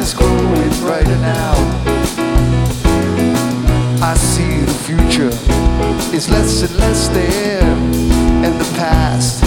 is growing brighter now. I see the future is less and less there, and the past